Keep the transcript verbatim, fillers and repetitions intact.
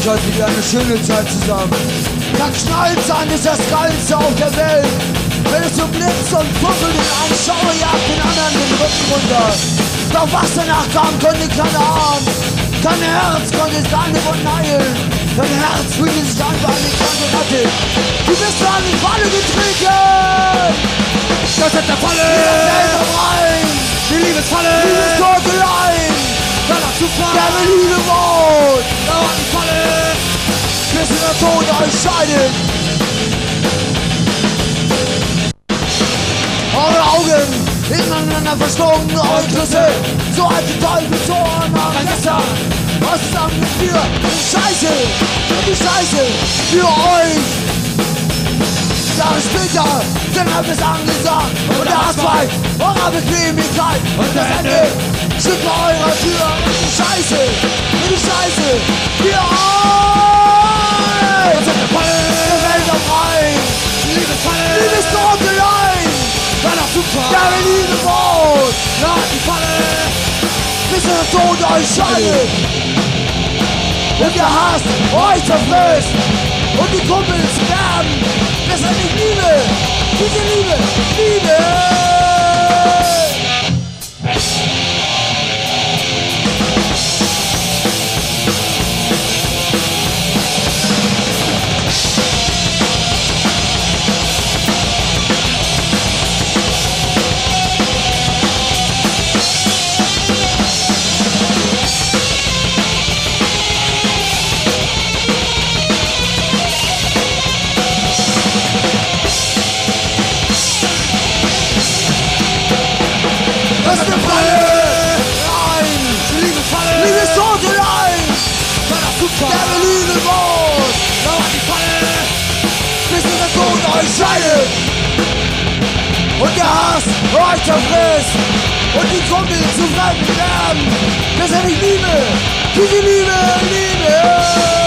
euch heute wieder eine schöne Zeit zusammen. Da knallt's an, ist das Geilste auf der Welt. Wenn es so blitzt und puffelt in einen Schauer jagt den anderen den Rücken runter. Doch was danach kam, konnte keiner ahnen. Kein Herz konnte seine Wunden heilen. Dein Herz fühlte sich an wie eine kranke Ratte. Du bist an die Falle getreten. Das ist der Falle. Die Liebesfalle. Liebestorkeleien. Der Liebe wohnt. Da war die Falle. Bis der Tod euch scheidet. Eure Augen ineinander verschlungen, eure Küsse. So alte Teufelsohren machen Messer. Was ist am Gefühl? Die Scheiße. Die Scheiße für euch. Jahre später, dann habt ihr's angesagt. Und der Hassfeind eurer Bequemlichkeit. Und das Ende steht vor eurer Tür. Und die Scheiße, und die Scheiße für euch. Das ist der Falle. Der Welt am Rhein. Liebesfalle. Liebestorkeleien. War doch super. Der Liebe wohnt. Da war die Falle. Bis der Tod euch scheidet. Und der Hass euch zerfrisst. Und die Kumpels werden. Das ist nicht Liebe. Diese Liebe. Liebe. Das ist eine Falle! Nein! Liebesfalle. Liebestorkeleien! War doch super. Der Liebe wohnt! Da war die Falle. Bis der Tod euch scheidet! Und der Hass euch zerfrisst! Und die Kumpel zu Fremden werden! Das ist ja nicht Liebe! Diese Liebe, Liebe!